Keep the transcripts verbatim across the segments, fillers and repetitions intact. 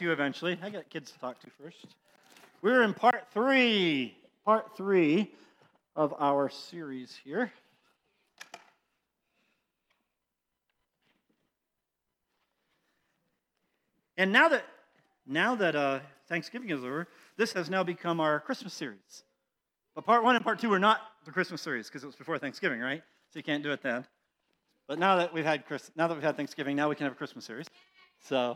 You eventually. I got kids to talk to first. We're in part three, part three of our series here. And now that now that uh, Thanksgiving is over, this has now become our Christmas series. But part one and part two are not the Christmas series because it was before Thanksgiving, right? So you can't do it then. But now that we've had Chris, now that we've had Thanksgiving, now we can have a Christmas series. So.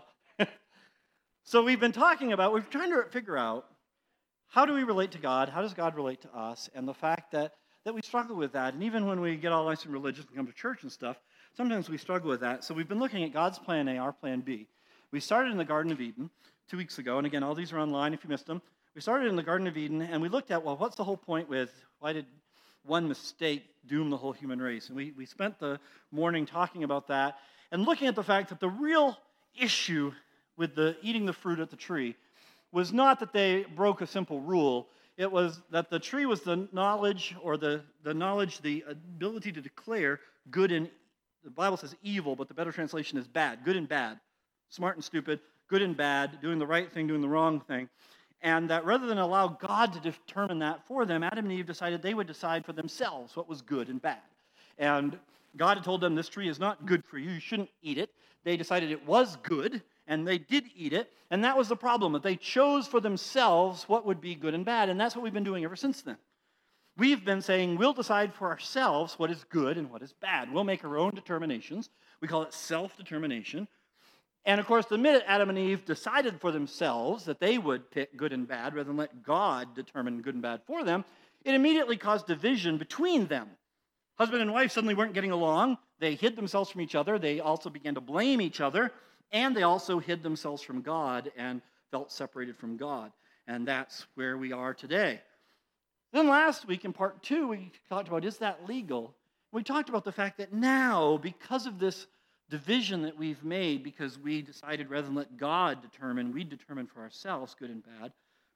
So we've been talking about, we're trying to figure out how do we relate to God, how does God relate to us, and the fact that, that we struggle with that. And even when we get all nice and religious and come to church and stuff, sometimes we struggle with that. So we've been looking at God's plan A, our plan B. We started in the Garden of Eden two weeks ago, and again, all these are online if you missed them. We started in the Garden of Eden, and we looked at, well, what's the whole point with, why did one mistake doom the whole human race? And we, we spent the morning talking about that and looking at the fact that the real issue with the eating the fruit at the tree was not that they broke a simple rule. It was that the tree was the knowledge or the, the knowledge, the ability to declare good and, the Bible says evil, but the better translation is bad, good and bad, smart and stupid, good and bad, doing the right thing, doing the wrong thing. And that rather than allow God to determine that for them, Adam and Eve decided they would decide for themselves what was good and bad. And God had told them this tree is not good for you, you shouldn't eat it. They decided it was good, and they did eat it, and that was the problem, that they chose for themselves what would be good and bad, and that's what we've been doing ever since then. We've been saying we'll decide for ourselves what is good and what is bad. We'll make our own determinations. We call it self-determination. And of course, the minute Adam and Eve decided for themselves that they would pick good and bad rather than let God determine good and bad for them, it immediately caused division between them. Husband and wife suddenly weren't getting along. They hid themselves from each other. They also began to blame each other. And they also hid themselves from God and felt separated from God. And that's where we are today. Then last week in part two, we talked about, is that legal? We talked about the fact that now, because of this division that we've made, because we decided rather than let God determine, we determine for ourselves good and bad,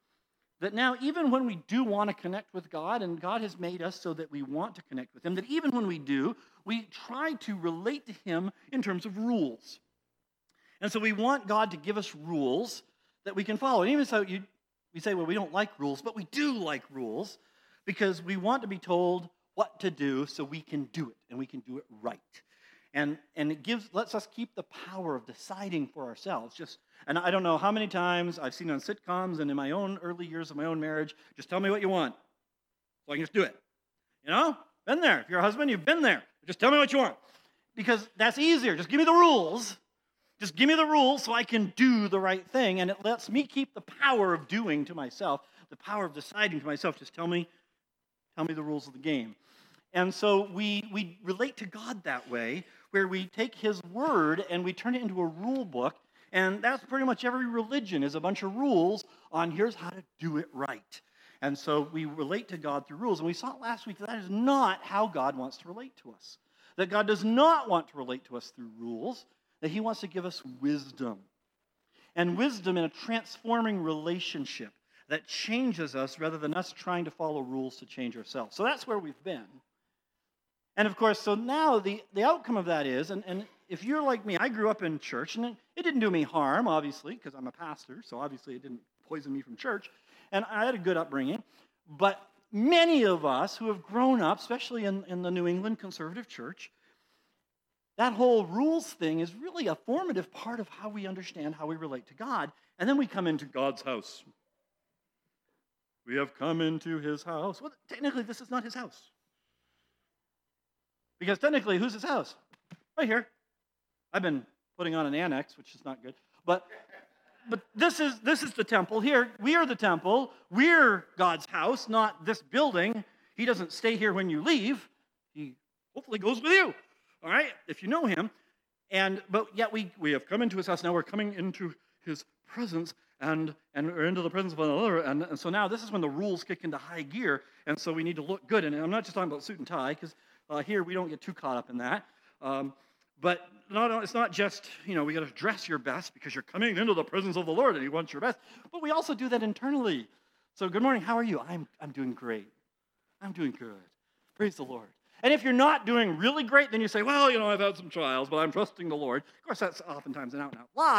that now even when we do want to connect with God, and God has made us so that we want to connect with Him, that even when we do, we try to relate to Him in terms of rules. And so we want God to give us rules that we can follow. And even so, you, we say, well, we don't like rules, but we do like rules because we want to be told what to do so we can do it, and we can do it right. And, and it gives lets us keep the power of deciding for ourselves. Just And I don't know how many times I've seen on sitcoms and in my own early years of my own marriage, just tell me what you want so I can just do it. You know? Been there. If you're a husband, you've been there. Just tell me what you want. Because that's easier. Just give me the rules. Just give me the rules so I can do the right thing, and it lets me keep the power of doing to myself, the power of deciding to myself. Just tell me, tell me the rules of the game. And so we, we relate to God that way, where we take His word and we turn it into a rule book, and that's pretty much every religion is a bunch of rules on here's how to do it right. And so we relate to God through rules, and we saw last week that that is not how God wants to relate to us. That God does not want to relate to us through rules, that He wants to give us wisdom. And wisdom in a transforming relationship that changes us rather than us trying to follow rules to change ourselves. So that's where we've been. And of course, so now the, the outcome of that is, and, and if you're like me, I grew up in church, and it, it didn't do me harm, obviously, because I'm a pastor, so obviously it didn't poison me from church, and I had a good upbringing. But many of us who have grown up, especially in, in the New England conservative church, that whole rules thing is really a formative part of how we understand how we relate to God. And then we come into God's house. We have come into His house. Well, technically, this is not His house. Because technically, who's His house? Right here. I've been putting on an annex, which is not good. But but this is this is the temple here. We are the temple. We're God's house, not this building. He doesn't stay here when you leave. He hopefully goes with you. All right, if you know Him, and but yet we, we have come into His house. Now we're coming into His presence, and and we're into the presence of another. And, and so now this is when the rules kick into high gear, and so we need to look good. And I'm not just talking about suit and tie, because uh, here we don't get too caught up in that. Um, but not, it's not just, you know, we got to dress your best because you're coming into the presence of the Lord, and He wants your best. But we also do that internally. So good morning, how are you? I'm I'm doing great. I'm doing good. Praise the Lord. And if you're not doing really great, then you say, well, you know, I've had some trials, but I'm trusting the Lord. Of course, that's oftentimes an out-and-out lie,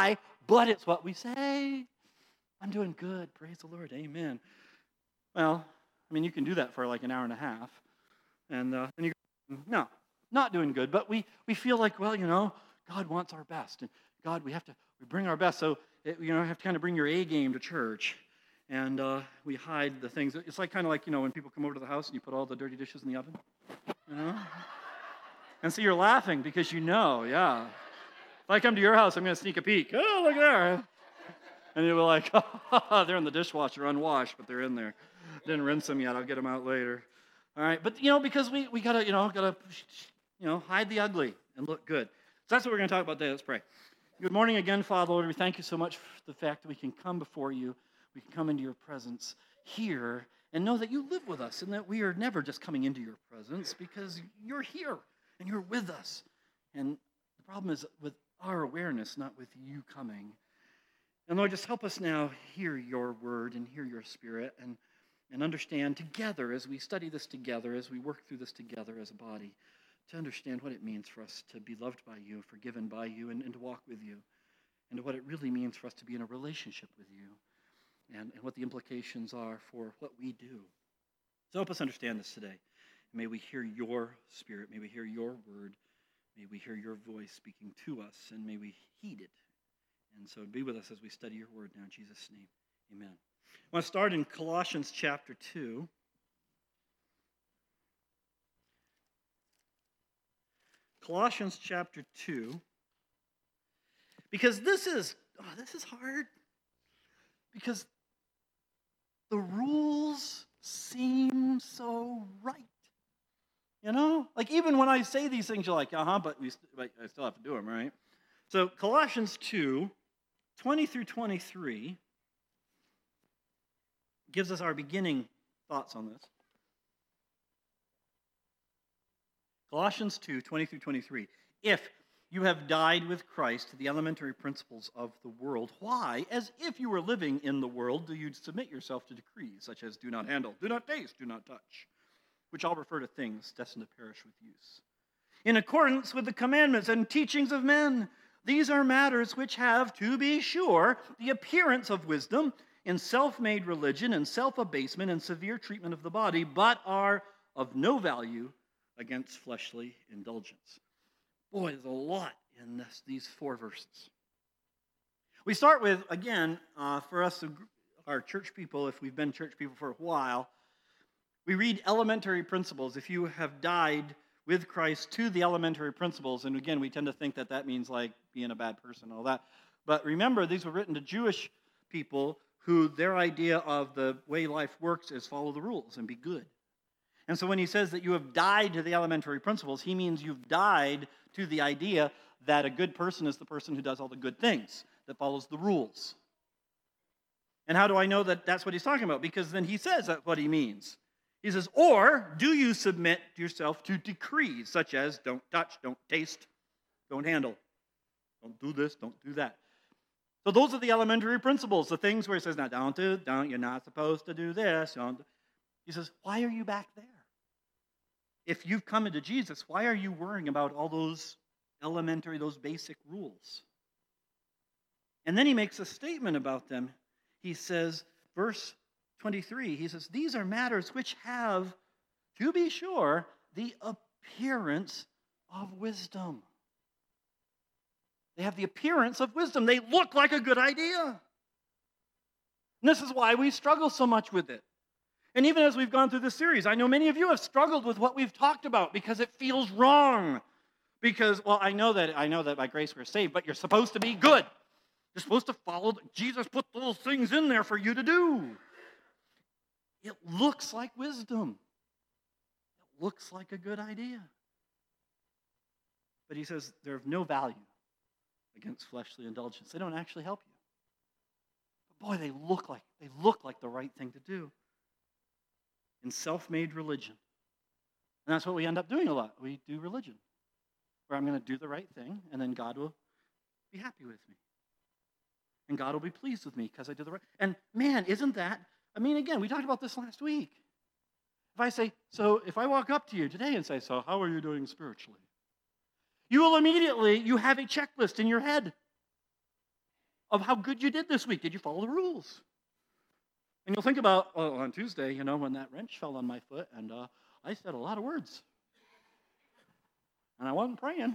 but it's what we say. I'm doing good. Praise the Lord. Amen. Well, I mean, you can do that for like an hour and a half. And uh, then you go, no, not doing good. But we, we feel like, well, you know, God wants our best. And God, we have to we bring our best. So, it, you know, you have to kind of bring your A game to church. And uh, we hide the things. It's like kind of like, you know, when people come over to the house and you put all the dirty dishes in the oven. You know? And so you're laughing because you know, yeah. If I come to your house, I'm going to sneak a peek. Oh, look there. And you'll be like, oh, they're in the dishwasher unwashed, but they're in there. Didn't rinse them yet. I'll get them out later. All right, but, you know, because we, we got to, you know, got to, you know, hide the ugly and look good. So that's what we're going to talk about today. Let's pray. Good morning again, Father, Lord. We thank you so much for the fact that we can come before you. We can come into your presence here and know that you live with us and that we are never just coming into your presence because you're here and you're with us. And the problem is with our awareness, not with you coming. And Lord, just help us now hear your word and hear your spirit and, and understand together as we study this together, as we work through this together as a body, to understand what it means for us to be loved by you, forgiven by you, and, and to walk with you, and what it really means for us to be in a relationship with you, and, and what the implications are for what we do. So help us understand this today. May we hear your spirit, may we hear your word, may we hear your voice speaking to us, and may we heed it. And so be with us as we study your word now in Jesus' name. Amen. I want to start in Colossians chapter two. Colossians chapter two. Because this is, oh, this is hard. Because the rules seem so right. You know? Like even when I say these things, you're like, uh-huh, but, we, but I still have to do them, right? So Colossians two, twenty through twenty-three, gives us our beginning thoughts on this. Colossians two, twenty through twenty-three. If you have died with Christ to the elementary principles of the world, why, as if you were living in the world, do you submit yourself to decrees such as do not handle, do not taste, do not touch, which all refer to things destined to perish with use, in accordance with the commandments and teachings of men? These are matters which have, to be sure, the appearance of wisdom in self-made religion and self-abasement and severe treatment of the body, but are of no value against fleshly indulgence. Boy, there's a lot in this, these four verses. We start with, again, uh, for us, our church people, if we've been church people for a while, we read elementary principles. If you have died with Christ to the elementary principles, and again, we tend to think that that means like being a bad person and all that. But remember, these were written to Jewish people who their idea of the way life works is follow the rules and be good. And so when he says that you have died to the elementary principles, he means you've died to the idea that a good person is the person who does all the good things, that follows the rules. And how do I know that that's what he's talking about? Because then he says that's what he means. He says, or do you submit yourself to decrees such as don't touch, don't taste, don't handle, don't do this, don't do that. So those are the elementary principles, the things where he says, now don't do, don't, you're not supposed to do this. Don't. He says, why are you back there? If you've come into Jesus, why are you worrying about all those elementary, those basic rules? And then he makes a statement about them. He says, verse twenty-three, he says, these are matters which have, to be sure, the appearance of wisdom. They have the appearance of wisdom. They look like a good idea. And this is why we struggle so much with it. And even as we've gone through this series, I know many of you have struggled with what we've talked about because it feels wrong. Because, well, I know that I know that by grace we're saved, but you're supposed to be good. You're supposed to follow. Jesus put those things in there for you to do. It looks like wisdom. It looks like a good idea. But he says they're of no value against fleshly indulgence. They don't actually help you. But boy, they look like they look like the right thing to do. In self-made religion. And that's what we end up doing a lot. We do religion. Where I'm going to do the right thing, and then God will be happy with me. And God will be pleased with me because I did the right. And man, isn't that, I mean, again, we talked about this last week. If I say, so if I walk up to you today and say, so how are you doing spiritually? You will immediately, you have a checklist in your head. of how good you did this week. Did you follow the rules? And you'll think about, oh, on Tuesday, you know, when that wrench fell on my foot, and uh, I said a lot of words. And I wasn't praying.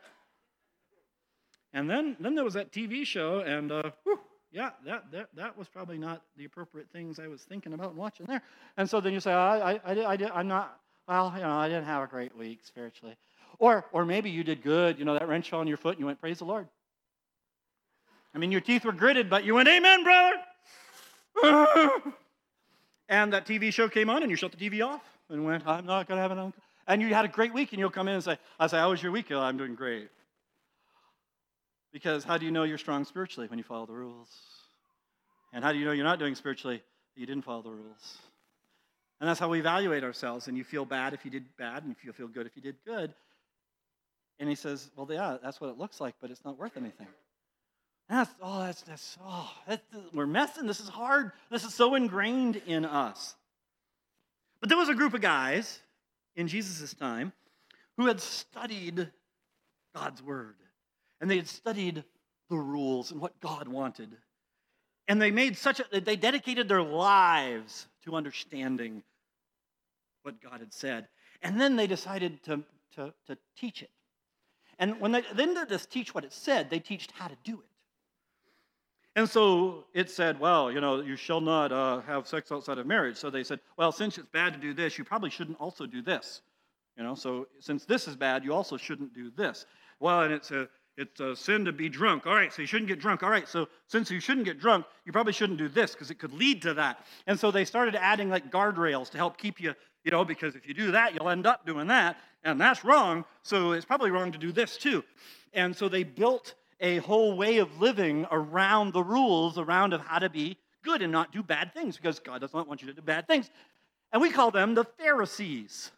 And then, then there was that T V show, and uh, whew, yeah, that, that that was probably not the appropriate things I was thinking about and watching there. And so then you say, I, I, I, did, I did, I'm not, well, you know, I didn't have a great week spiritually. Or, or maybe you did good. You know, that wrench fell on your foot, and you went, praise the Lord. I mean, your teeth were gritted, but you went, amen, brother. And that T V show came on, and you shut the T V off and went, I'm not going to have an. And you had a great week, and you'll come in and say, I say, how was your week? Oh, I'm doing great. Because how do you know you're strong spiritually? When you follow the rules. And how do you know you're not doing spiritually? You didn't follow the rules. And that's how we evaluate ourselves. And you feel bad if you did bad, and you feel good if you did good. And he says, well, yeah, that's what it looks like, but it's not worth anything. And that's, oh, that's, that's, oh, that's, we're messing. This is hard. This is so ingrained in us. But there was a group of guys in Jesus' time who had studied God's word. And they had studied the rules and what God wanted. And they made such a, they dedicated their lives to understanding what God had said. And then they decided to, to, to teach it. And when they then didn't just teach what it said, they taught how to do it. And so it said, well, you know, you shall not uh, have sex outside of marriage. So they said, well, since it's bad to do this, you probably shouldn't also do this. You know, so since this is bad, you also shouldn't do this. Well, and it's a It's a sin to be drunk. All right, so you shouldn't get drunk. All right, so since you shouldn't get drunk, you probably shouldn't do this because it could lead to that. And so they started adding like guardrails to help keep you, you know, because if you do that, you'll end up doing that. And that's wrong, so it's probably wrong to do this too. And so they built a whole way of living around the rules, around of how to be good and not do bad things because God does not want you to do bad things. And we call them the Pharisees.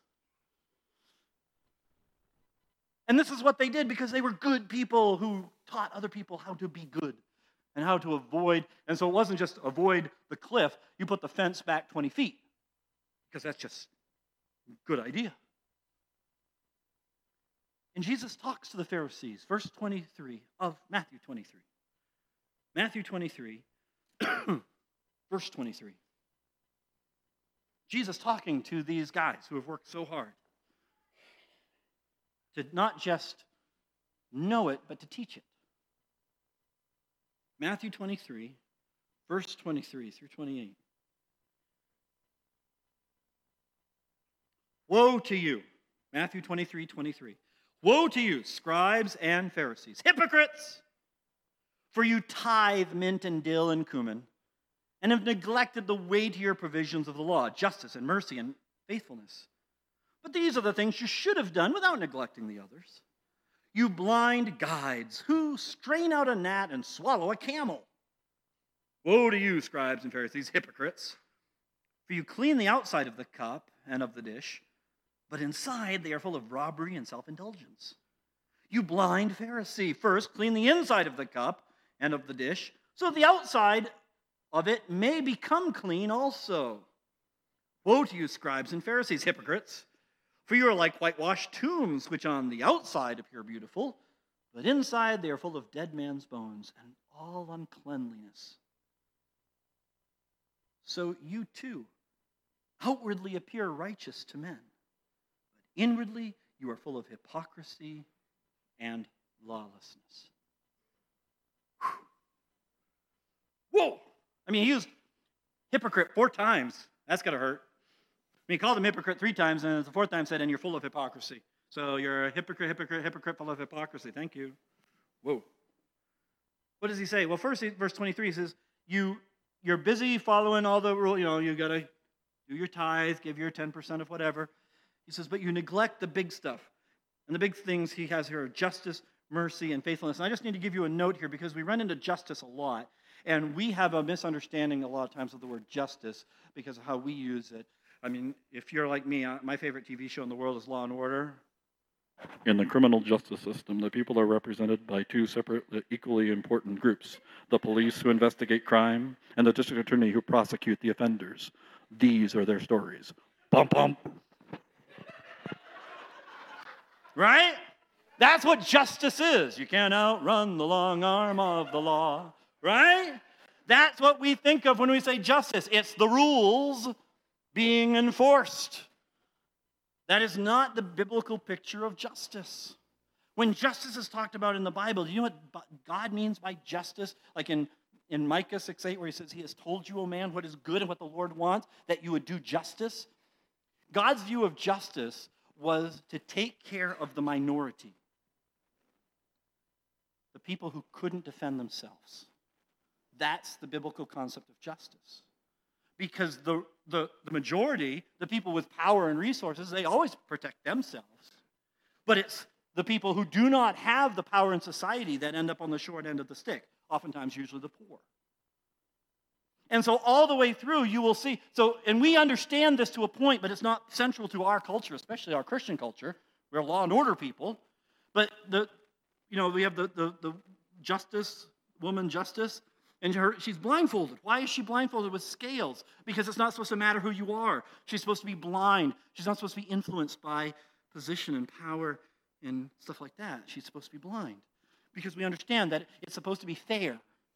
And this is what they did because they were good people who taught other people how to be good and how to avoid. And so it wasn't just avoid the cliff. You put the fence back twenty feet because that's just a good idea. And Jesus talks to the Pharisees, verse twenty-three of Matthew twenty-three. Matthew twenty-three, verse twenty-three. Jesus talking to these guys who have worked so hard to not just know it, but to teach it. Matthew twenty-three, verse twenty-three through twenty-eight. Woe to you, Matthew twenty-three, twenty-three. Woe to you, scribes and Pharisees, hypocrites! For you tithe mint and dill and cumin, and have neglected the weightier provisions of the law, justice and mercy and faithfulness. But these are the things you should have done without neglecting the others. You blind guides who strain out a gnat and swallow a camel. Woe to you, scribes and Pharisees, hypocrites! For you clean the outside of the cup and of the dish, but inside they are full of robbery and self-indulgence. You blind Pharisee, first clean the inside of the cup and of the dish, so the outside of it may become clean also. Woe to you, scribes and Pharisees, hypocrites! For you are like whitewashed tombs, which on the outside appear beautiful, but inside they are full of dead man's bones and all uncleanliness. So you too outwardly appear righteous to men, but inwardly you are full of hypocrisy and lawlessness. Whew. Whoa! I mean, he used hypocrite four times. That's got to hurt. I mean, he called him hypocrite three times, and the fourth time said, and you're full of hypocrisy. So you're a hypocrite, hypocrite, hypocrite full of hypocrisy. Thank you. Whoa. What does he say? Well, first, verse twenty-three, he says, you, you're busy following all the rules. You know, you got to do your tithe, give your ten percent of whatever. He says, but you neglect the big stuff. And the big things he has here are justice, mercy, and faithfulness. And I just need to give you a note here because we run into justice a lot. And we have a misunderstanding a lot of times of the word justice because of how we use it. I mean, if you're like me, my favorite T V show in the world is Law and Order. In the criminal justice system, the people are represented by two separate, equally important groups. The police who investigate crime and the district attorney who prosecute the offenders. These are their stories. Bum, bum. Right? That's what justice is. You can't outrun the long arm of the law. right? That's what we think of when we say justice. It's the rules being enforced. That is not the biblical picture of justice. When justice is talked about in the Bible, do you know what God means by justice? Like in, in Micah six eight, where he says, he has told you, O man, what is good and what the Lord wants, that you would do justice. God's view of justice was to take care of the minority, the people who couldn't defend themselves. That's the biblical concept of justice. Because the, the, the majority, the people with power and resources, they always protect themselves. But it's the people who do not have the power in society that end up on the short end of the stick, oftentimes usually the poor. And so all the way through, you will see, so, and we understand this to a point, but it's not central to our culture, especially our Christian culture. We're law and order people. But, the, you know, we have the, the, the justice, woman justice, and her, she's blindfolded. Why is she blindfolded with scales? Because it's not supposed to matter who you are. She's supposed to be blind. She's not supposed to be influenced by position and power and stuff like that. She's supposed to be blind. Because we understand that it's supposed to be fair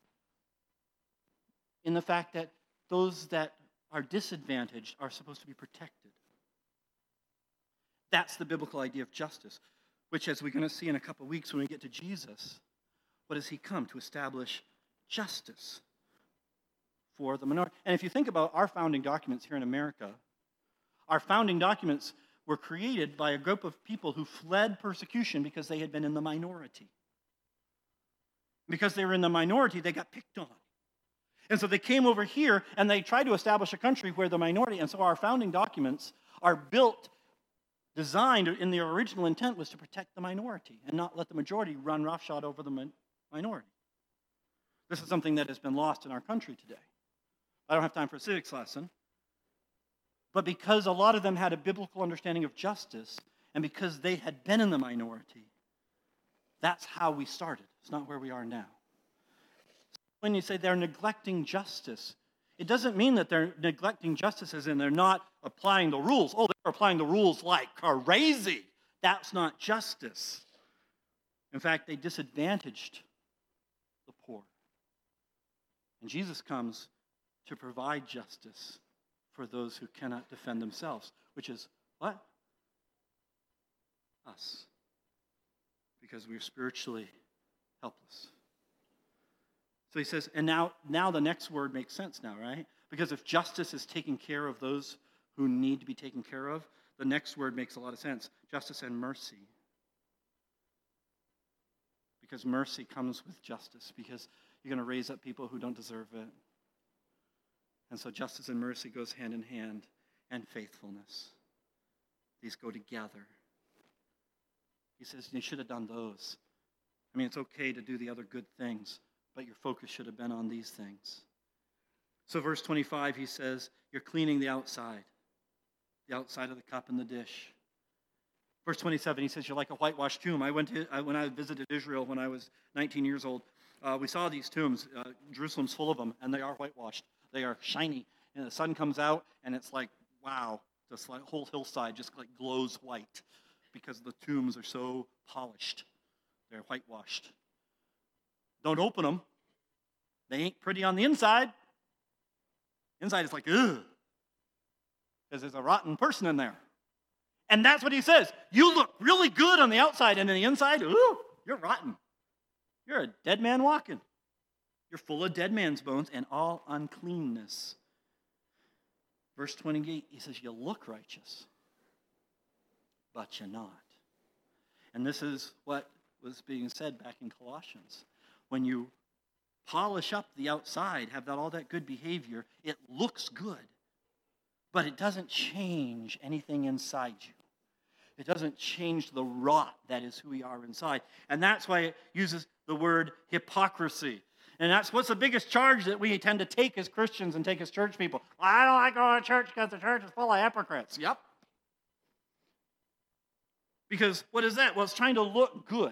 in the fact that those that are disadvantaged are supposed to be protected. That's the biblical idea of justice, which, as we're going to see in a couple of weeks when we get to Jesus, what does he come? To establish justice for the minority. And if you think about our founding documents here in America, our founding documents were created by a group of people who fled persecution because they had been in the minority. Because they were in the minority, they got picked on. And so they came over here and they tried to establish a country where the minority, and so our founding documents are built, designed in the original intent was to protect the minority and not let the majority run roughshod over the min- minority. This is something that has been lost in our country today. I don't have time for a civics lesson. But because a lot of them had a biblical understanding of justice, and because they had been in the minority, that's how we started. It's not where we are now. When you say they're neglecting justice, it doesn't mean that they're neglecting justice as in they're not applying the rules. Oh, they're applying the rules like crazy. That's not justice. In fact, they disadvantaged the poor. And Jesus comes to provide justice for those who cannot defend themselves, which is what? Us. Because we're spiritually helpless. So he says, and now, now the next word makes sense now, right? Because if justice is taking care of those who need to be taken care of, the next word makes a lot of sense. Justice and mercy. Because mercy comes with justice, because you're going to raise up people who don't deserve it. And so justice and mercy goes hand in hand, and faithfulness. These go together. He says, you should have done those. I mean, it's okay to do the other good things, but your focus should have been on these things. So verse twenty-five, he says, you're cleaning the outside, the outside of the cup and the dish. Verse twenty-seven, he says, you're like a whitewashed tomb. I went to, I, when I visited Israel when I was nineteen years old, uh, we saw these tombs. Uh, Jerusalem's full of them, and they are whitewashed. They are shiny, and the sun comes out, and it's like, wow, this like whole hillside just like glows white because the tombs are so polished. They're whitewashed. Don't open them. They ain't pretty on the inside. Inside is like, ugh, because there's a rotten person in there. And that's what he says. You look really good on the outside, and on the inside, ooh, you're rotten. You're a dead man walking. You're full of dead man's bones and all uncleanness. Verse twenty-eight, he says, you look righteous, but you're not. And this is what was being said back in Colossians. When you polish up the outside, have that all that good behavior, it looks good, but it doesn't change anything inside you. It doesn't change the rot that is who we are inside. And that's why it uses the word hypocrisy. And that's what's the biggest charge that we tend to take as Christians and take as church people. Well, I don't like going to church because the church is full of hypocrites. Yep. Because what is that? Well, it's trying to look good.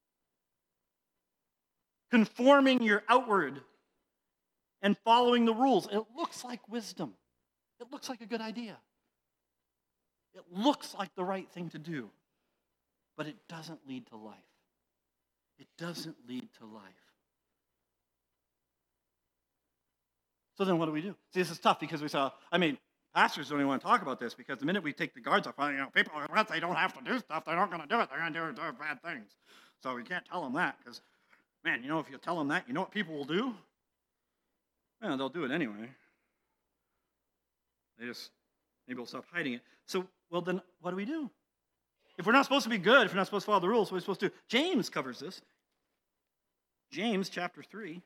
Conforming your outward and following the rules. It looks like wisdom. It looks like a good idea. It looks like the right thing to do. But it doesn't lead to life. It doesn't lead to life. So then what do we do? See, this is tough because we saw, I mean, pastors don't even want to talk about this because the minute we take the guards off, you know, people, once they don't have to do stuff, they're not going to do it. They're going to do, do bad things. So we can't tell them that because, man, you know, if you tell them that, you know what people will do? Well, they'll do it anyway. They just, maybe will stop hiding it. So, well, then what do we do? If we're not supposed to be good, if we're not supposed to follow the rules, what are we supposed to do? James covers this. James chapter three.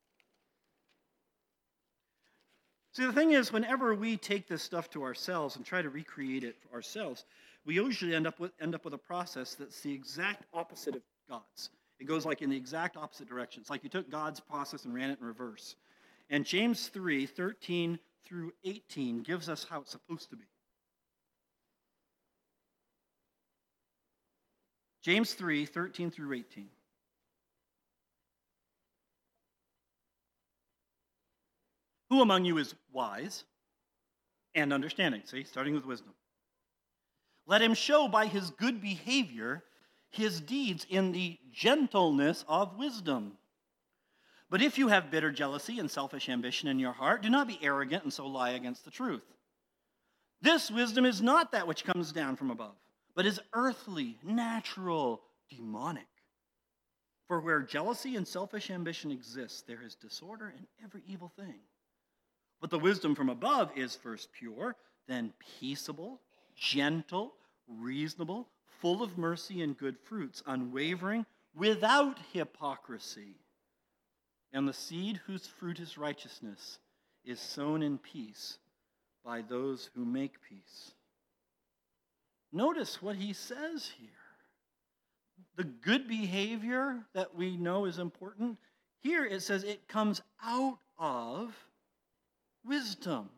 See, the thing is, whenever we take this stuff to ourselves and try to recreate it for ourselves, we usually end up with end up with a process that's the exact opposite of God's. It goes like in the exact opposite direction. It's like you took God's process and ran it in reverse. And James three, thirteen through eighteen gives us how it's supposed to be. James three, thirteen through eighteen. Who among you is wise and understanding? See, starting with wisdom. Let him show by his good behavior his deeds in the gentleness of wisdom. But if you have bitter jealousy and selfish ambition in your heart, do not be arrogant and so lie against the truth. This wisdom is not that which comes down from above, but is earthly, natural, demonic. For where jealousy and selfish ambition exist, there is disorder in every evil thing. But the wisdom from above is first pure, then peaceable, gentle, reasonable, full of mercy and good fruits, unwavering, without hypocrisy. And the seed whose fruit is righteousness is sown in peace by those who make peace. Notice what he says here. The good behavior that we know is important, here it says it comes out of wisdom.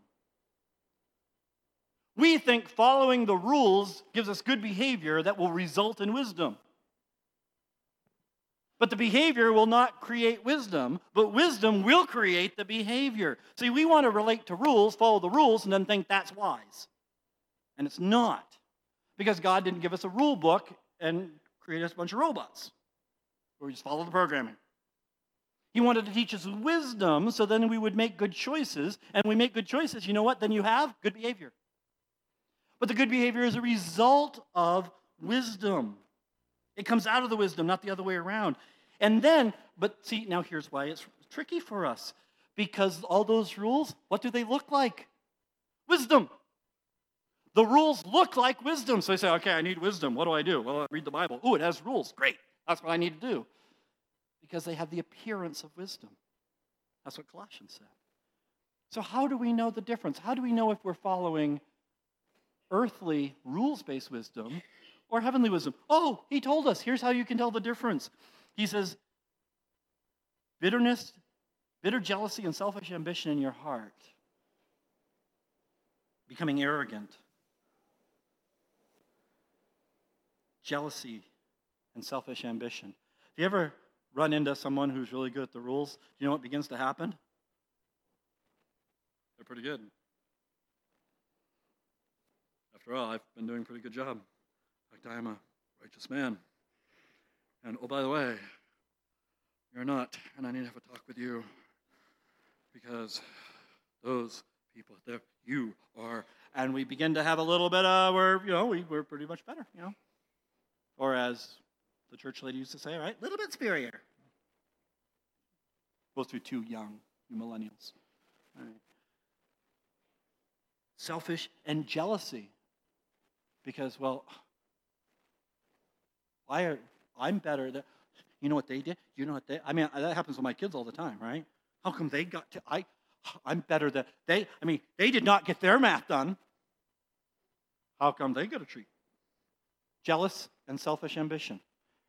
We think following the rules gives us good behavior that will result in wisdom. But the behavior will not create wisdom, but wisdom will create the behavior. See, we want to relate to rules, follow the rules, and then think that's wise. And it's not. Because God didn't give us a rule book and create us a bunch of robots. Where we just follow the programming. He wanted to teach us wisdom so then we would make good choices. And we make good choices, you know what? Then you have good behavior. But the good behavior is a result of wisdom. It comes out of the wisdom, not the other way around. And then, but see, now here's why it's tricky for us. Because all those rules, what do they look like? Wisdom. The rules look like wisdom. So they say, okay, I need wisdom. What do I do? Well, I read the Bible. Oh, it has rules. Great. That's what I need to do. Because they have the appearance of wisdom. That's what Colossians said. So how do we know the difference? How do we know if we're following earthly rules-based wisdom or heavenly wisdom? Oh, he told us. Here's how you can tell the difference. He says, bitterness, bitter jealousy and selfish ambition in your heart. Becoming arrogant. Jealousy and selfish ambition. Have you ever run into someone who's really good at the rules? Do you know what begins to happen? They're pretty good. After all, I've been doing a pretty good job. In fact, I am a righteous man. And oh, by the way, you're not, and I need to have a talk with you because those people there, you are. And we begin to have a little bit of, we're, you know, we, we're pretty much better, you know. Or as the church lady used to say, right, a little bit superior. Supposed to be too young, you millennials. All right. Selfish and jealousy. Because, well, why are, I'm better than, you know what they did? You know what they, I mean, that happens with my kids all the time, right? How come they got to, I, I'm better than, they, I mean, they did not get their math done. How come they get a treat? Jealous and selfish ambition.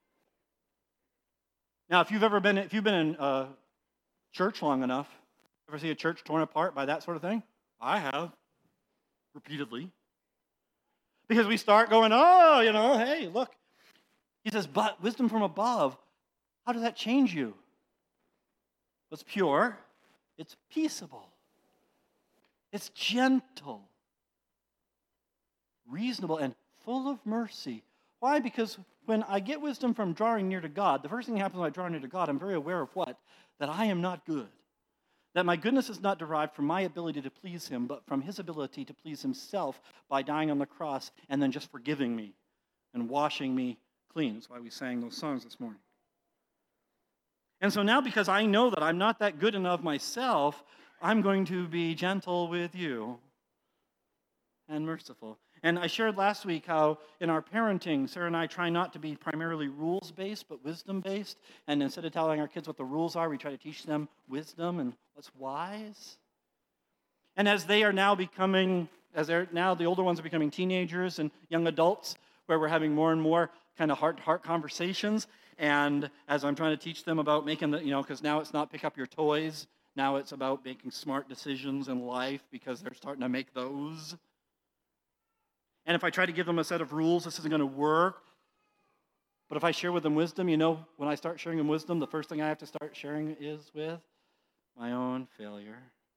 Now, if you've ever been, if you've been in uh, church long enough, ever see a church torn apart by that sort of thing? I have, repeatedly. Because we start going, oh, you know, hey, look. He says, but wisdom from above, how does that change you? It's pure, it's peaceable, it's gentle, reasonable, and full of mercy. Why? Because when I get wisdom from drawing near to God, the first thing that happens when I draw near to God, I'm very aware of what? That I am not good. That my goodness is not derived from my ability to please him, but from his ability to please himself by dying on the cross and then just forgiving me and washing me clean. That's why we sang those songs this morning. And so now, because I know that I'm not that good enough myself, I'm going to be gentle with you and merciful. And I shared last week how in our parenting, Sarah and I try not to be primarily rules-based, but wisdom-based. And instead of telling our kids what the rules are, we try to teach them wisdom and what's wise. And as they are now becoming, as they're now the older ones are becoming teenagers and young adults, where we're having more and more kind of heart-to-heart conversations. And as I'm trying to teach them about making the, you know, because now it's not pick up your toys. Now it's about making smart decisions in life because they're starting to make those. And if I try to give them a set of rules, this isn't going to work. But if I share with them wisdom, you know, when I start sharing them wisdom, the first thing I have to start sharing is with my own failure,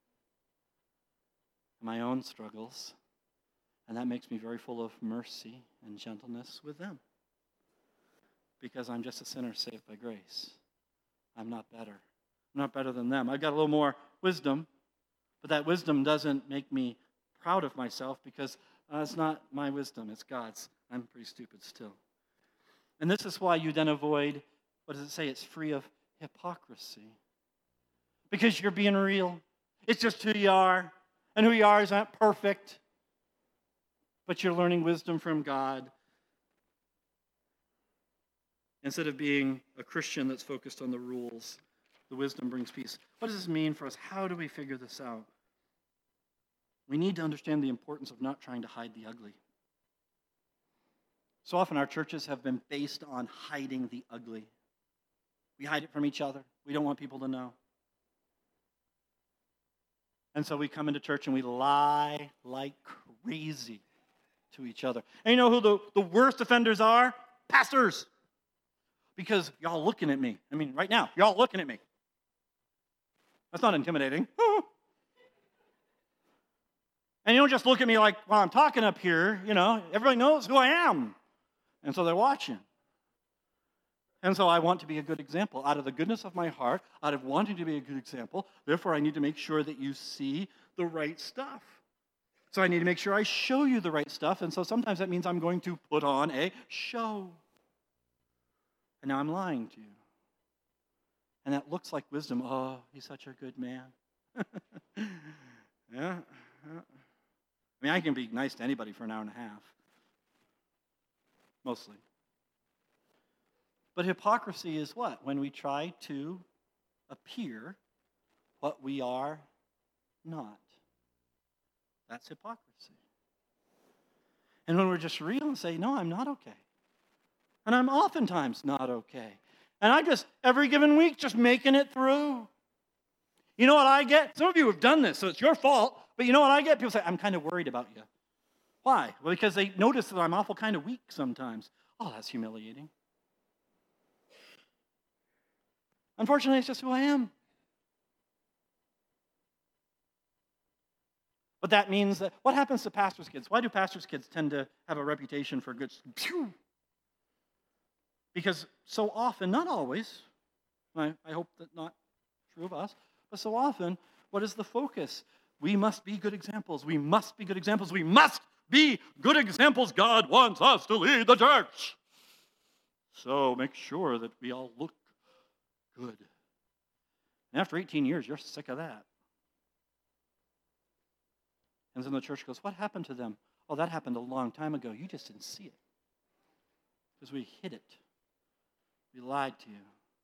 my own struggles. And that makes me very full of mercy and gentleness with them. Because I'm just a sinner saved by grace. I'm not better. I'm not better than them. I've got a little more wisdom, but that wisdom doesn't make me proud of myself because uh, it's not my wisdom, it's God's. I'm pretty stupid still. And this is why you then avoid, what does it say? It's free of hypocrisy. Because you're being real. It's just who you are. And who you are is not perfect. But you're learning wisdom from God. Instead of being a Christian that's focused on the rules, the wisdom brings peace. What does this mean for us? How do we figure this out? We need to understand the importance of not trying to hide the ugly. So often our churches have been based on hiding the ugly. We hide it from each other. We don't want people to know. And so we come into church and we lie like crazy to each other. And you know who the, the worst offenders are? Pastors. Because y'all looking at me. I mean, right now, y'all looking at me. That's not intimidating. And you don't just look at me like while I'm talking up here, you know, everybody knows who I am. And so they're watching. And so I want to be a good example. Out of the goodness of my heart, out of wanting to be a good example, therefore I need to make sure that you see the right stuff. So I need to make sure I show you the right stuff. And so sometimes that means I'm going to put on a show. And now I'm lying to you. And that looks like wisdom. Oh, he's such a good man. yeah. yeah. I mean, I can be nice to anybody for an hour and a half. Mostly. But hypocrisy is what? When we try to appear what we are not. That's hypocrisy. And when we're just real and say, no, I'm not okay. And I'm oftentimes not okay. And I just, every given week, just making it through. You know what I get? Some of you have done this, so it's your fault. But you know what I get? People say, I'm kind of worried about you. Why? Well, because they notice that I'm awful kind of weak sometimes. Oh, that's humiliating. Unfortunately, it's just who I am. But that means that, what happens to pastors' kids? Why do pastors' kids tend to have a reputation for good? Phew. Because so often, not always, I, I hope that's not true of us, but so often, what is the focus? We must be good examples. We must be good examples. We must be good examples. God wants us to lead the church. So make sure that we all look good. And after eighteen years, you're sick of that. And then the church goes, what happened to them? Oh, that happened a long time ago. You just didn't see it. Because we hid it. We lied to you.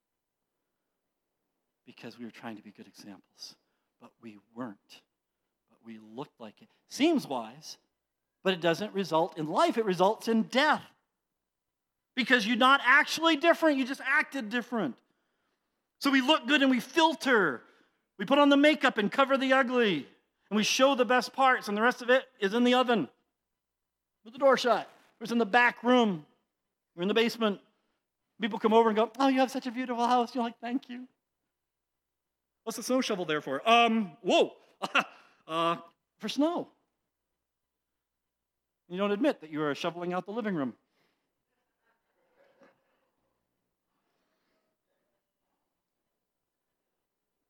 Because we were trying to be good examples. But we weren't. But we looked like it. Seems wise, but it doesn't result in life. It results in death. Because you're not actually different. You just acted different. So we look good and we filter. We put on the makeup and cover the ugly. And we show the best parts, and the rest of it is in the oven with the door shut. Or it's in the back room. We're in the basement. People come over and go, oh, you have such a beautiful house. You're like, thank you. What's the snow shovel there for? Um, whoa. uh, for snow. You don't admit that you are shoveling out the living room.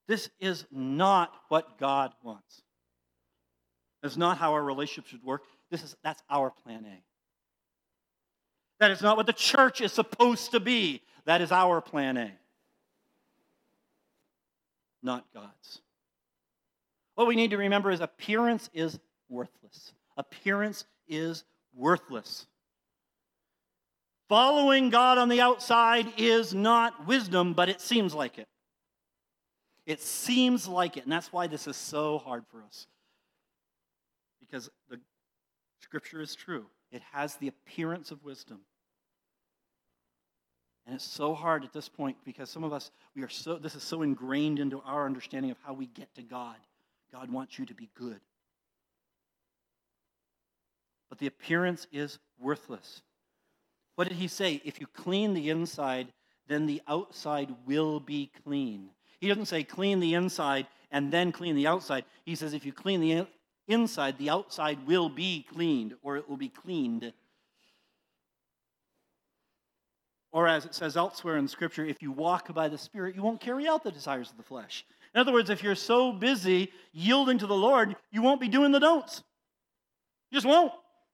This is not what God wants. That's not how our relationship should work. This is that's our plan A. That is not what the church is supposed to be. That is our plan A. Not God's. What we need to remember is appearance is worthless. Appearance is worthless. Following God on the outside is not wisdom, but it seems like it. It seems like it, and that's why this is so hard for us. Because the Scripture is true. It has the appearance of wisdom. And it's so hard at this point because some of us, we are so, this is so ingrained into our understanding of how we get to God. God wants you to be good. But the appearance is worthless. What did he say? If you clean the inside, then the outside will be clean. He doesn't say clean the inside and then clean the outside. He says if you clean the inside, the outside will be cleaned, or it will be cleaned. Or as it says elsewhere in Scripture, if you walk by the Spirit, you won't carry out the desires of the flesh. In other words, if you're so busy yielding to the Lord, you won't be doing the don'ts. You just won't.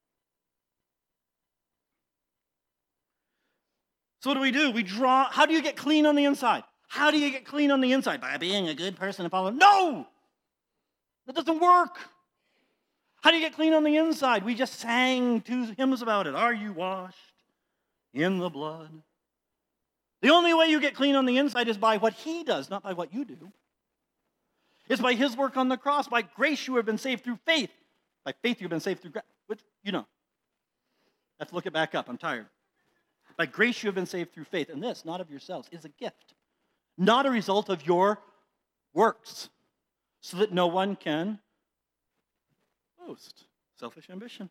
So what do we do? We draw. How do you get clean on the inside? How do you get clean on the inside? By being a good person and following. No! That doesn't work. How do you get clean on the inside? We just sang two hymns about it. Are you washed in the blood? The only way you get clean on the inside is by what he does, not by what you do. It's by his work on the cross. By grace you have been saved through faith. By faith you've been saved through grace. Which, you know. I have to look it back up. I'm tired. By grace you have been saved through faith. And this, not of yourselves, is a gift. Not a result of your works. So that no one can boast. Selfish ambition.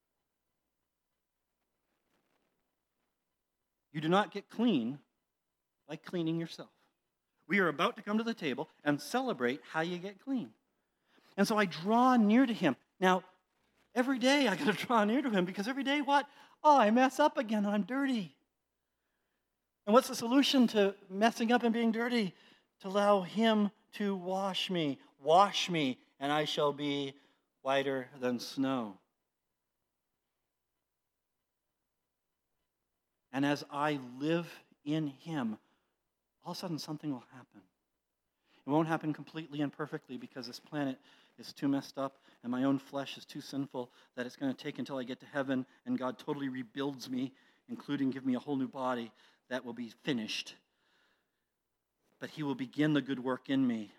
You do not get clean by cleaning yourself. We are about to come to the table and celebrate how you get clean. And so I draw near to him. Now, every day I got to draw near to him because every day what? Oh, I mess up again. I'm dirty. And what's the solution to messing up and being dirty? To allow him to wash me. Wash me, and I shall be whiter than snow. And as I live in him, all of a sudden something will happen. It won't happen completely and perfectly because this planet is too messed up and my own flesh is too sinful that it's going to take until I get to heaven and God totally rebuilds me, including give me a whole new body that will be finished. But he will begin the good work in me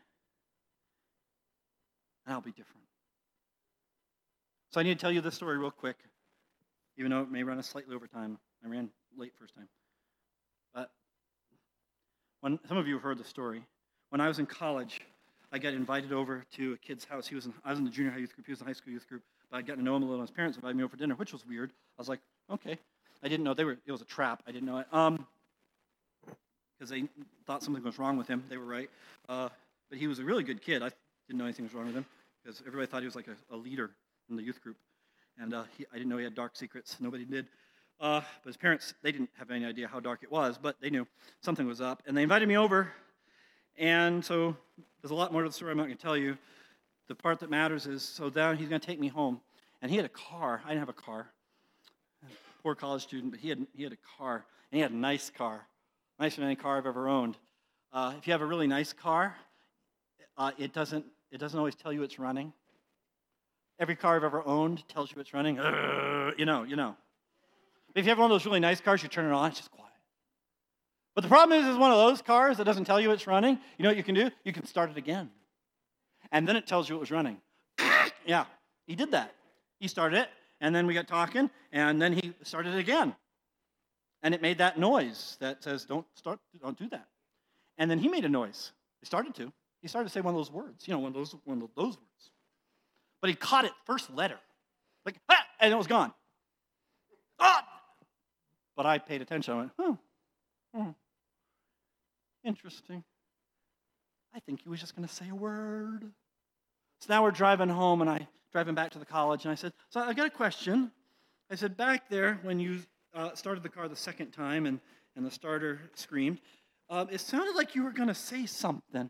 and I'll be different. So I need to tell you this story real quick, even though it may run us slightly over time. I ran late first time. But when some of you have heard the story, when I was in college, I got invited over to a kid's house. He was in, I was in the junior high youth group. He was in the high school youth group. But I got to know him a little. His parents invited me over for dinner, which was weird. I was like, okay. I didn't know they were. It was a trap. I didn't know it. Um, because they thought something was wrong with him. They were right. Uh, but he was a really good kid. I didn't know anything was wrong with him because everybody thought he was like a, a leader in the youth group. And uh, he, I didn't know he had dark secrets. Nobody did. Uh, but his parents, they didn't have any idea how dark it was, but they knew something was up. And they invited me over. And so there's a lot more to the story I'm not going to tell you. The part that matters is, so then he's going to take me home. And he had a car. I didn't have a car. Poor college student, but he had he had a car. And he had a nice car. Nicer than any car I've ever owned. Uh, if you have a really nice car, uh, it doesn't it doesn't always tell you it's running. Every car I've ever owned tells you it's running. Uh, you know, you know. If you have one of those really nice cars, you turn it on, it's just quiet. But the problem is, is one of those cars that doesn't tell you it's running, you know what you can do? You can start it again. And then it tells you it was running. Yeah, he did that. He started it, and then we got talking, and then he started it again. And it made that noise that says, don't start, don't do that. And then he made a noise. He started to. He started to say one of those words, you know, one of those, one of those words. But he caught it first letter. Like, ah, and it was gone. Ah! But I paid attention. I went, oh, oh, interesting. I think he was just going to say a word. So now we're driving home, and I driving back to the college, and I said, so I got a question. I said, back there when you uh, started the car the second time, and, and the starter screamed, uh, it sounded like you were going to say something.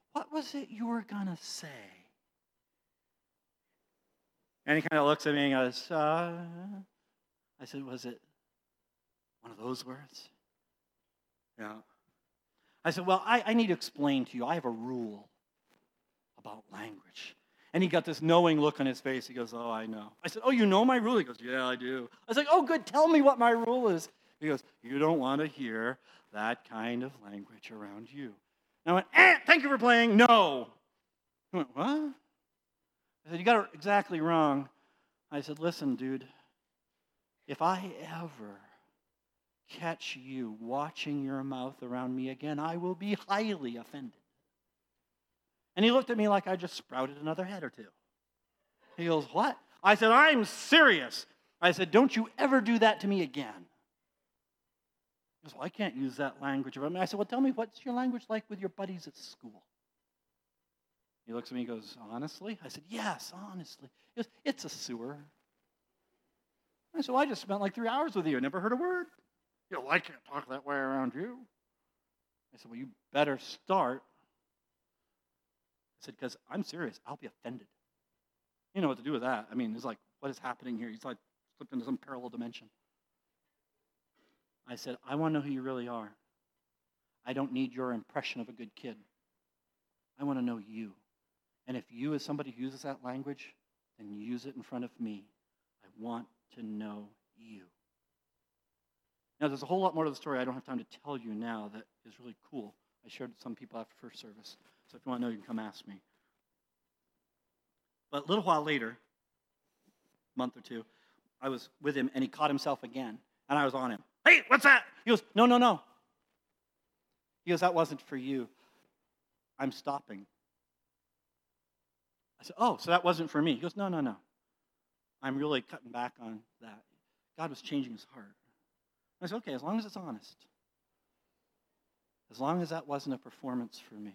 what was it you were going to say? And he kind of looks at me and goes, uh, I said, was it one of those words? Yeah. I said, well, I, I need to explain to you. I have a rule about language. And he got this knowing look on his face. He goes, oh, I know. I said, oh, you know my rule? He goes, yeah, I do. I was like, oh, good. Tell me what my rule is. He goes, you don't want to hear that kind of language around you. And I went, eh, thank you for playing. No. He went, what? I said, you got it exactly wrong. I said, listen, dude, if I ever catch you watching your mouth around me again, I will be highly offended. And he looked at me like I just sprouted another head or two. He goes, what? I said, I'm serious. I said, don't you ever do that to me again. He goes, well, I can't use that language around me. I said, well, tell me, what's your language like with your buddies at school? He looks at me and goes, honestly? I said, yes, honestly. He goes, it's a sewer. I said, well, I just spent like three hours with you. I never heard a word. You know, well, I can't talk that way around you. I said, well, you better start. I said, because I'm serious. I'll be offended. You know what to do with that. I mean, it's like, what is happening here? He's like slipped into some parallel dimension. I said, I want to know who you really are. I don't need your impression of a good kid. I want to know you. And if you, as somebody who uses that language, then use it in front of me. I want to know you. Now, there's a whole lot more to the story I don't have time to tell you now that is really cool. I shared with some people after first service. So if you want to know, you can come ask me. But a little while later, a month or two, I was with him, and he caught himself again. And I was on him. Hey, what's that? He goes, no, no, no. He goes, that wasn't for you. I'm stopping. I said, oh, so that wasn't for me. He goes, no, no, no. I'm really cutting back on that. God was changing his heart. I said, okay, as long as it's honest. As long as that wasn't a performance for me.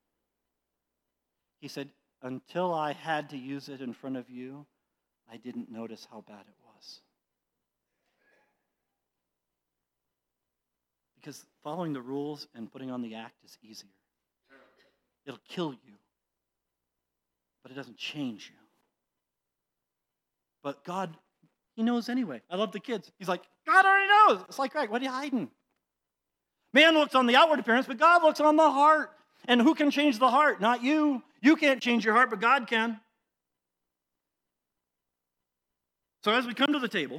He said, until I had to use it in front of you, I didn't notice how bad it was. Because following the rules and putting on the act is easier. It'll kill you, but it doesn't change you. But God, he knows anyway. I love the kids. He's like, God already knows. It's like, right, what are you hiding? Man looks on the outward appearance, but God looks on the heart. And who can change the heart? Not you. You can't change your heart, but God can. So as we come to the table,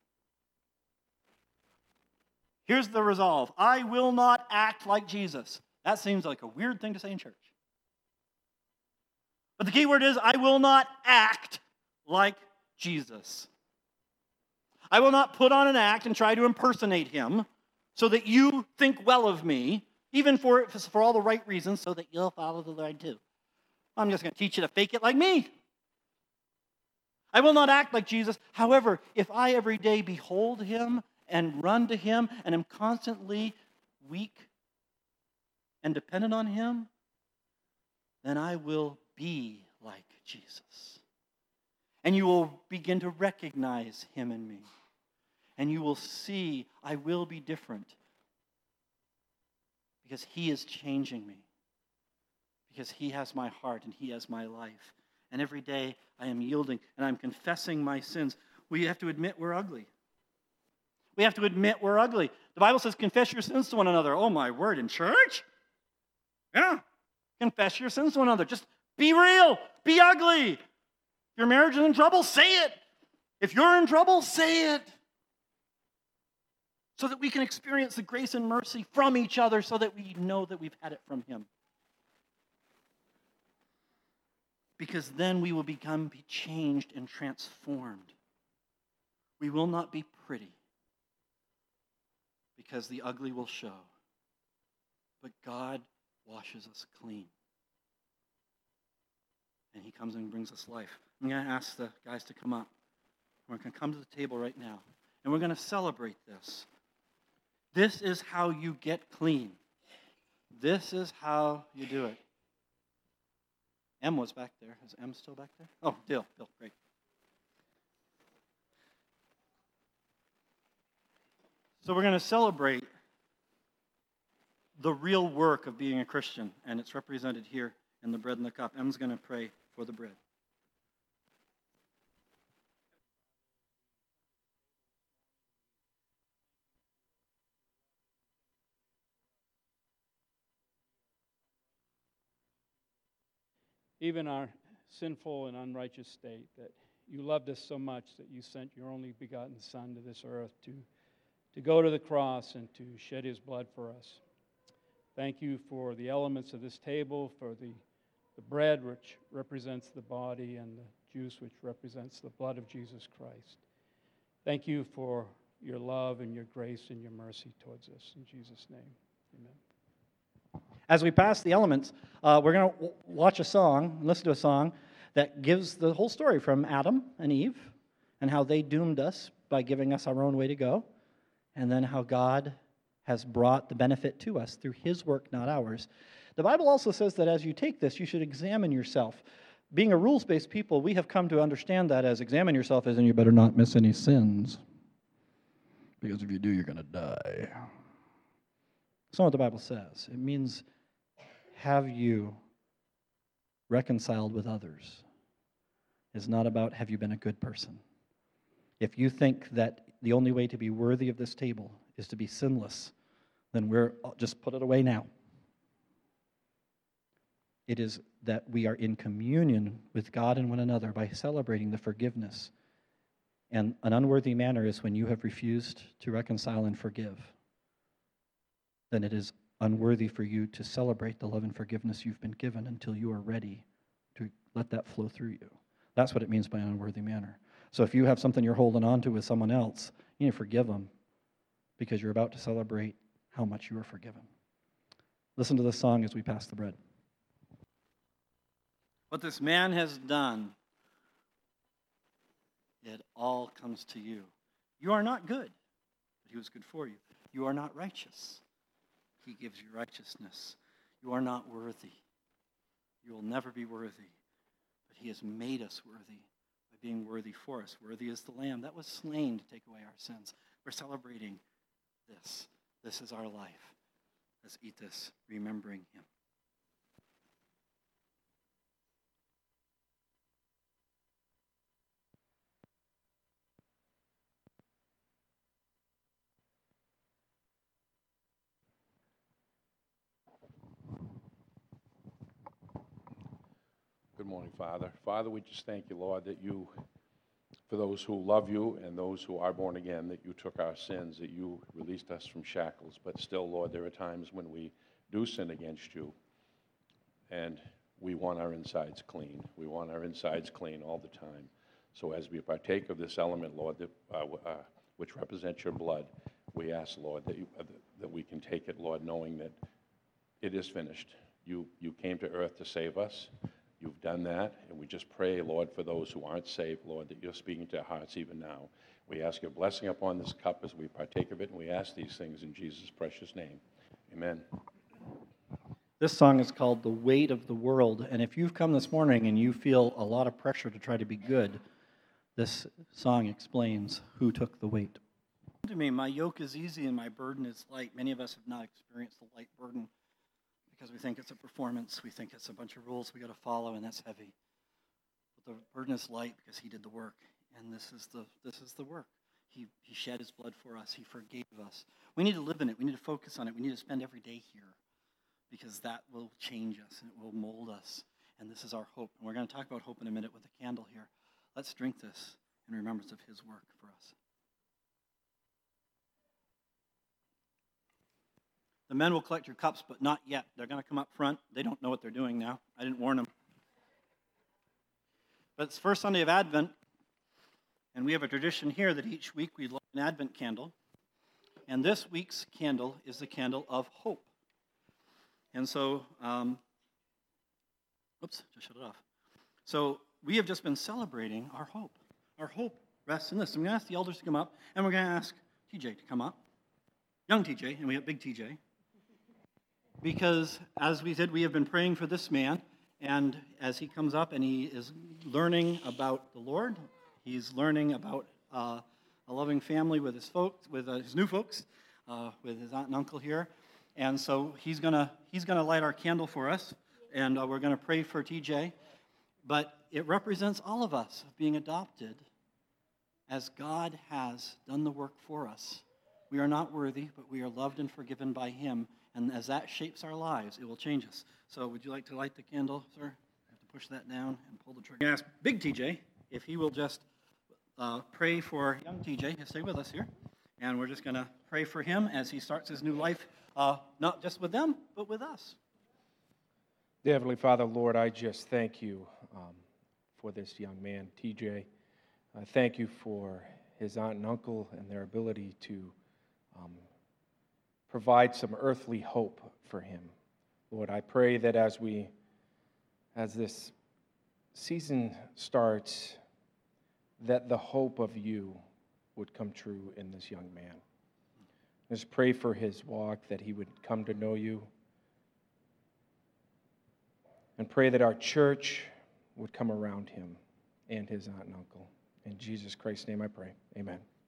here's the resolve. I will not act like Jesus. That seems like a weird thing to say in church. But the key word is, I will not act like Jesus. I will not put on an act and try to impersonate him so that you think well of me, even for, for all the right reasons, so that you'll follow the Lord too. I'm just going to teach you to fake it like me. I will not act like Jesus. However, if I every day behold him and run to him and am constantly weak and dependent on him, then I will be like Jesus. And you will begin to recognize him in me. And you will see I will be different because he is changing me. Because he has my heart and he has my life. And every day I am yielding and I'm confessing my sins. We have to admit we're ugly. We have to admit we're ugly. The Bible says confess your sins to one another. Oh my word, in church? Yeah. Confess your sins to one another. Just be real. Be ugly. If your marriage is in trouble, say it. If you're in trouble, say it. So that we can experience the grace and mercy from each other so that we know that we've had it from him. Because then we will become be changed and transformed. We will not be pretty. Because the ugly will show. But God washes us clean. And he comes and brings us life. I'm going to ask the guys to come up. We're going to come to the table right now. And we're going to celebrate this. This is how you get clean. This is how you do it. Em was back there. Is Em still back there? Oh, Dale. Bill, great. So we're going to celebrate the real work of being a Christian, and it's represented here and the bread and the cup. Em's going to pray for the bread. Even our sinful and unrighteous state, that you loved us so much that you sent your only begotten Son to this earth to, to go to the cross and to shed his blood for us. Thank you for the elements of this table, for the, the bread which represents the body and the juice which represents the blood of Jesus Christ. Thank you for your love and your grace and your mercy towards us. In Jesus' name, amen. As we pass the elements, uh, we're going to w- watch a song, listen to a song that gives the whole story from Adam and Eve and how they doomed us by giving us our own way to go, and then how God has brought the benefit to us through his work, not ours. The Bible also says that as you take this, you should examine yourself. Being a rules-based people, we have come to understand that as examine yourself as in you better not miss any sins, because if you do, you're going to die. That's not what the Bible says. It means, have you reconciled with others? It's not about have you been a good person. If you think that the only way to be worthy of this table is to be sinless, then we're just put it away now. It is that we are in communion with God and one another by celebrating the forgiveness. And an unworthy manner is when you have refused to reconcile and forgive. Then it is unworthy for you to celebrate the love and forgiveness you've been given until you are ready to let that flow through you. That's what it means by an unworthy manner. So if you have something you're holding on to with someone else, you need to forgive them because you're about to celebrate how much you are forgiven. Listen to this song as we pass the bread. What this man has done, it all comes to you. You are not good, but he was good for you. You are not righteous. He gives you righteousness. You are not worthy. You will never be worthy, but he has made us worthy by being worthy for us. Worthy is the Lamb that was slain to take away our sins. We're celebrating this. This is our life. Let's eat this, remembering him. Good morning, Father. Father, we just thank you, Lord, that you, for those who love you and those who are born again, that you took our sins, that you released us from shackles. But still, Lord, there are times when we do sin against you, and we want our insides clean. We want our insides clean all the time. So as we partake of this element, Lord, that, uh, uh, which represents your blood, we ask, Lord, that, you, uh, that we can take it, Lord, knowing that it is finished. You, you came to earth to save us. You've done that, and we just pray, Lord, for those who aren't saved, Lord, that you're speaking to our hearts even now. We ask your blessing upon this cup as we partake of it, and we ask these things in Jesus' precious name. Amen. This song is called The Weight of the World, and if you've come this morning and you feel a lot of pressure to try to be good, this song explains who took the weight. To me, my yoke is easy and my burden is light. Many of us have not experienced the light burden because we think it's a performance, we think it's a bunch of rules we got to follow, and that's heavy. But the burden is light because he did the work, and this is the this is the work. He he shed his blood for us. He forgave us. We need to live in it. We need to focus on it. We need to spend every day here because that will change us and it will mold us. And this is our hope. And we're going to talk about hope in a minute with a candle here. Let's drink this in remembrance of his work for us. The men will collect your cups, but not yet. They're going to come up front. They don't know what they're doing now. I didn't warn them. But it's the first Sunday of Advent, and we have a tradition here that each week we light an Advent candle. And this week's candle is the candle of hope. And so, um, oops, just shut it off. So we have just been celebrating our hope. Our hope rests in this. I'm going to ask the elders to come up, and we're going to ask T J to come up. Young T J, and we have big T J. Because, as we said, we have been praying for this man, and as he comes up and he is learning about the Lord, he's learning about uh, a loving family with his folks, with uh, his new folks, uh, with his aunt and uncle here, and so he's gonna he's gonna light our candle for us, and uh, we're going to pray for T J. But it represents all of us being adopted as God has done the work for us. We are not worthy, but we are loved and forgiven by him. And as that shapes our lives, it will change us. So would you like to light the candle, sir? I have to push that down and pull the trigger. Ask Big T J if he will just uh, pray for young T J. He'll stay with us here. And we're just going to pray for him as he starts his new life, uh, not just with them, but with us. Dear Heavenly Father, Lord, I just thank you um, for this young man, T J. I thank you for his aunt and uncle and their ability to um, provide some earthly hope for him. Lord, I pray that as we, as this season starts, that the hope of you would come true in this young man. Just pray for his walk, that he would come to know you. And pray that our church would come around him and his aunt and uncle. In Jesus Christ's name I pray. Amen.